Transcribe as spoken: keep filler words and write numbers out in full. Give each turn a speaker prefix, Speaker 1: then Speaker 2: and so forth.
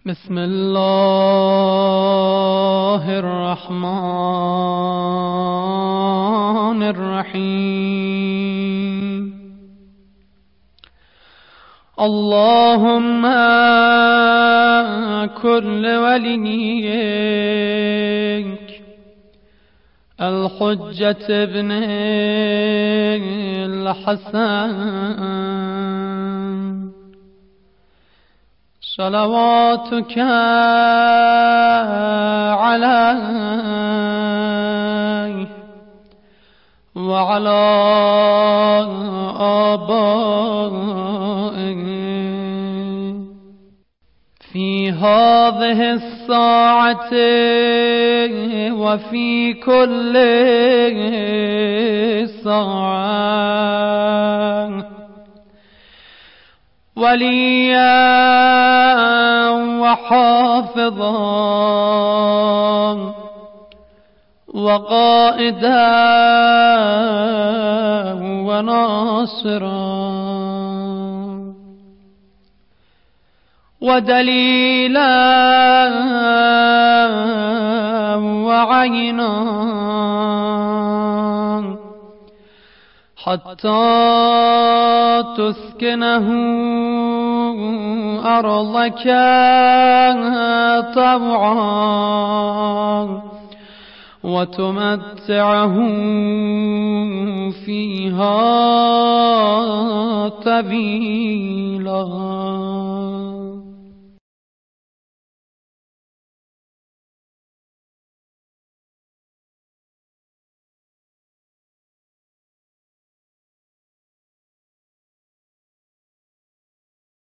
Speaker 1: بسم الله الرحمن الرحيم. اللهم كل وليك الحجة ابن الحسن صلواتك عليه وعلى آبائه في هذه الساعة وفي كل ساعة وليا وحافظا وقائدا وناصرا ودليلا وعينا حتى تسكنه أرضك طوعا وتمتعه فيها طويلا.